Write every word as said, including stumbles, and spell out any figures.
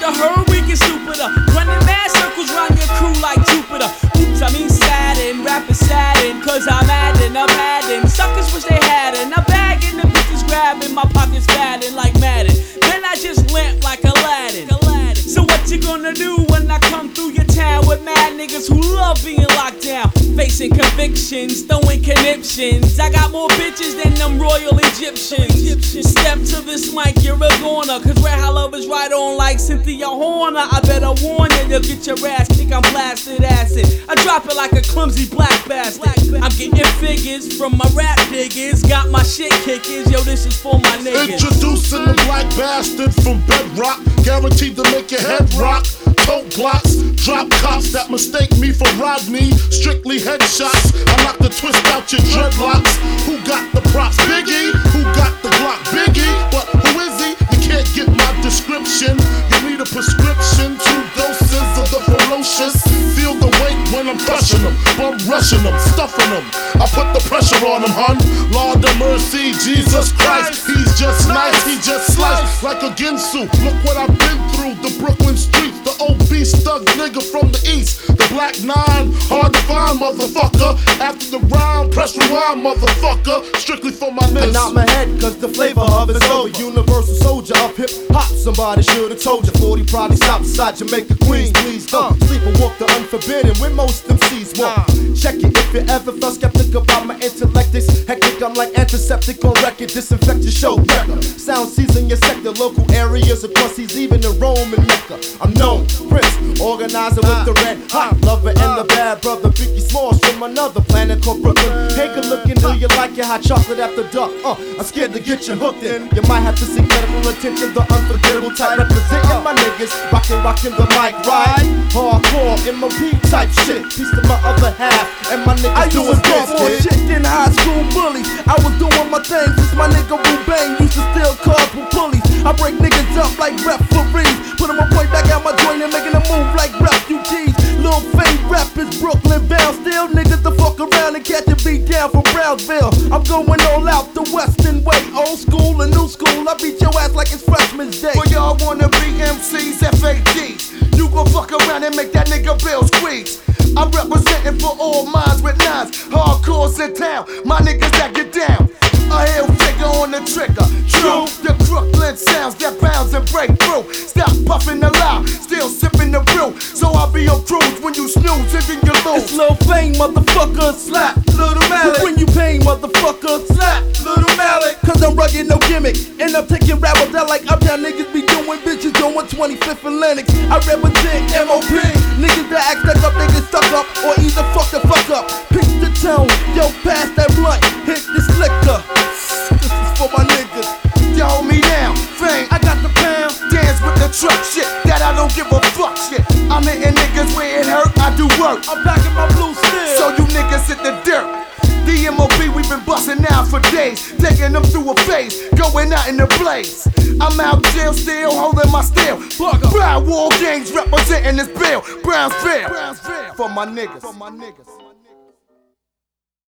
the herd, we get stupider. Running mad circles round your crew like Jupiter. Oops, I mean sadden, rapping sadden, cause I'm adding, I'm adding. Suckers wish they had it. I'm bagging, the bitches grabbing, my pockets fatting like Madden. Then I just lamp like Aladdin. So what you gonna do when I come through your town with mad niggas who love being locked down? Facing convictions, throwing conniptions. I got more bitches than them royal Egyptians. Step to this mic, you're a goner, cause Red Hot Love is right on like Cynthia Horner. I better warn you, you'll get your ass kicked, I'm blasted acid. I drop it like a clumsy black bastard. I'm getting figures from my rap diggers. Got my shit kickers, yo, this is for my niggas. Introducing the black bastard from Bedrock, guaranteed to make your head rock. Tote blocks, drop cops that mistake me for Rodney. Strictly headshots, I knock the twist out your dreadlocks. Who got the props? Biggie. Who got the Glock? Biggie. But who is he? You can't get my description. You need a prescription, two doses of the ferocious. Feel the weight when I'm crushing them, bum rushing them, stuffing them. I put the pressure on them, hun. Lord of mercy, Jesus Christ. He's just nice, he just sliced like a Ginsu. Look what I've been through, the Brooklyn streets, the obese thug nigga from the east. The black nine, hard to find, motherfucker. After the round, press rewind, motherfucker. Strictly for my niggas. And not my head, cause the flavor of it's over. Universal soldier of hip hop. Somebody should've told you. forty probably stopped beside Jamaica Queens. Please don't sleep and walk the unforbidden when most M Cs walk. Check it if you ever felt skeptic about my intellect. It's hectic, I'm like antiseptic on record. Disinfect your show record. Sound season your sector. Local areas across seas, even in Rome and Mecca. I'm known, Prince, organizer with the red hot lover and the bad brother Biggie Smalls from another planet called Brooklyn. Take a look and do you like your hot chocolate after dark? Uh, I'm scared to get you hooked in. You might have to seek medical attention. The unforgettable type representing my niggas, rockin' rockin' the mic, right? Hardcore M O P type shit. Peace to my other half and my niggas I doing this, more kid. shit than high school bullies. I was doing my thing since my nigga Ruben used to steal cars with pulleys. I break niggas up like referees. Put them a point back out my joint and making a move like refugees. Lil Fame rap is Brooklyn bound. Still niggas to fuck around and catch a beat down from Brownsville. I'm going all out the western way. Old school and new school. I beat your ass like it's freshman's day. Well, y'all wanna be M Cs, F A Ds. You gon' fuck around and make that nigga bill squeeze. I'm representing for all minds with nines. Hardcores in town, my niggas that get down. A hill figure on the trigger. True, the Brooklyn sounds that bounce and break through. Stop puffing the loud, still sipping the brew. So I'll be on cruise when you snooze and then you lose. It's Lil Fame, motherfucker, slap, Little Malik. When you pain, motherfucker, slap, Little Malik. Cause I'm rugged, no gimmick. End up taking rappers out like uptown niggas be doing bitches doing twenty-fifth and Lennox. I represent M O P. Niggas that act stuck up, they get stuck up, or either fuck the fuck up. Pitch the tone, yo, pass that blunt, hit this liquor. This is for my niggas. You hold me down, Fame. I got the pound. Dance with the truck shit, that I don't give a fuck shit. I'm hitting niggas where it hurt, I do work. I'm packing my blue steel. So you niggas hit the dirt. The M O P, we been bustin' out for days, taking them through a phase, going out in the blaze. I'm out jail still, holding my steel. Proud War Games representing this bill. Brownsville, Brownsville, for my niggas. For my niggas.